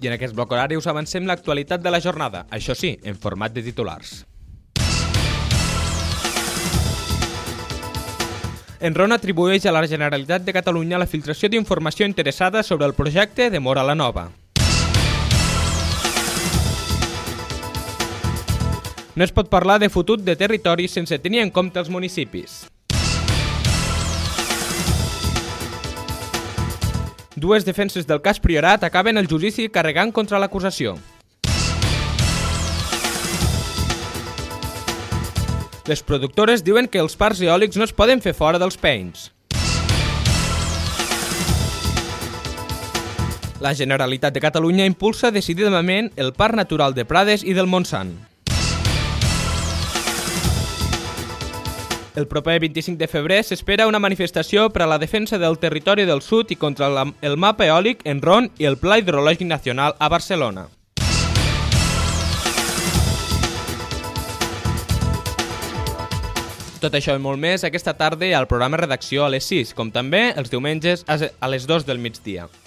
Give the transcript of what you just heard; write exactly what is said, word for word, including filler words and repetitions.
I en aquest bloc horari us avancem l'actualitat de la jornada, això sí, en format de titulars. Enron atribueix a la Generalitat de Catalunya la filtració d'informació interessada sobre el projecte de Móra la Nova. No es pot parlar de futur de territori sense tenir en compte els municipis. Dues defenses del cas Priorat acaben el judici carregant contra l'acusació. Les productores diuen que els parcs eòlics no es poden fer fora dels penys. La Generalitat de Catalunya impulsa decididament el Parc Natural de Prades i del Montsant. El proper vint-i-cinc de febrer s'espera una manifestació per a la defensa del territori del sud i contra el mapa eòlic Enron i el Pla Hidrològic Nacional a Barcelona. Tot això i molt més aquesta tarda al programa Redacció a les sis, com també els diumenges a les dues del migdia.